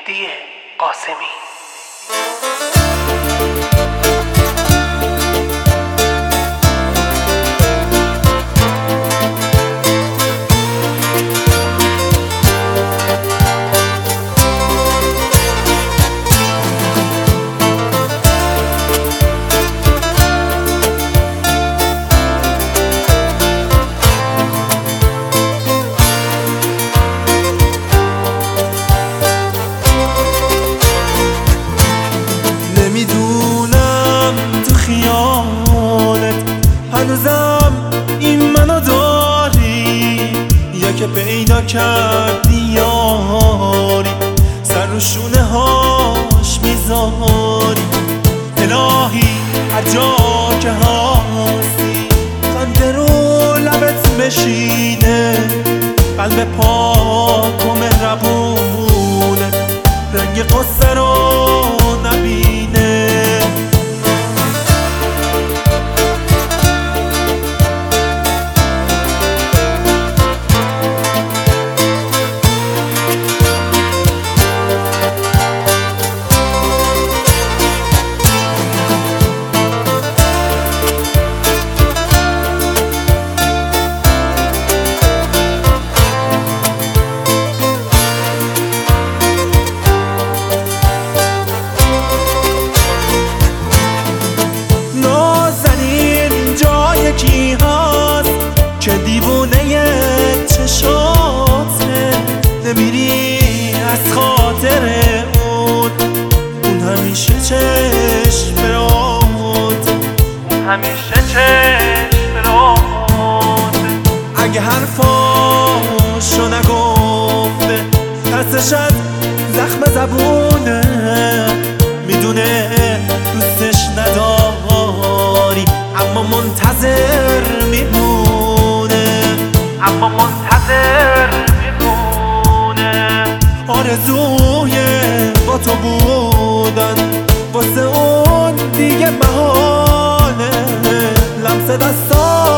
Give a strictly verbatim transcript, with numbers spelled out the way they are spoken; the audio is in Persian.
مهدی قاسمی. هنوزم این منو داری یا که پیدا کردی یاری سر رو شونه هاش میذاری الهی هر جا که هستی خنده رو لبت بشینه قلب پاک و مهربونه رنگ قصه رو نبینه که دیوونه چشاته نمیری از خاطر اون اون همیشه چشم برات اون همیشه چشم برات اگه حرفاشو نگفته ترسش از زخم زبونه میدونه دوستش نداری اما منتظر میمونه اما منتظر میمونه آرزوی با تو بودن واسه اون دیگه محاله لمس دستا